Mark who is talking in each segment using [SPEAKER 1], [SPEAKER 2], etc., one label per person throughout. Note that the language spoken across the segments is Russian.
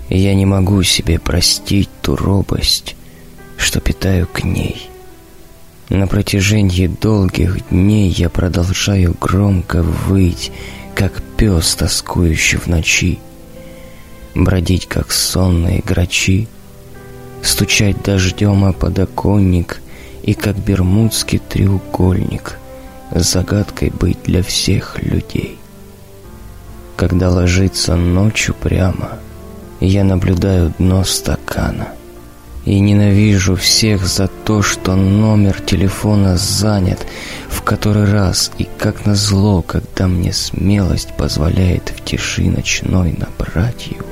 [SPEAKER 1] И я не могу себе простить ту робость, что питаю к ней. На протяжении долгих дней я продолжаю громко выть, как пес, тоскующий в ночи, бродить, как сонные грачи, стучать дождем о подоконник и, как бермудский треугольник, загадкой быть для всех людей. Когда ложится ночь упрямо, я наблюдаю дно стакана и ненавижу всех за то, что номер телефона занят в который раз, и как назло, когда мне смелость позволяет в тиши ночной набрать его.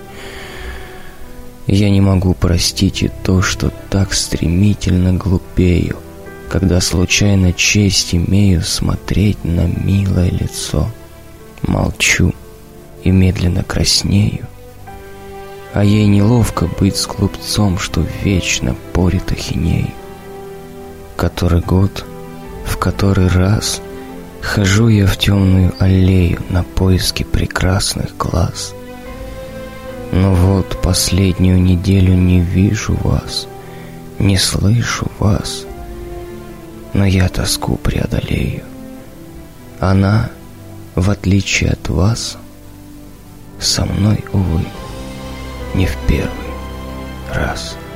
[SPEAKER 1] Я не могу простить и то, что так стремительно глупею, когда случайно честь имею смотреть на милое лицо. Молчу и медленно краснею, а ей неловко быть с глупцом, что вечно порит ахинею. Который год, в который раз хожу я в темную аллею на поиски прекрасных глаз. Но вот последнюю неделю не вижу вас, не слышу вас, но я тоску преодолею. Она, в отличие от вас, со мной, увы, не в первый раз.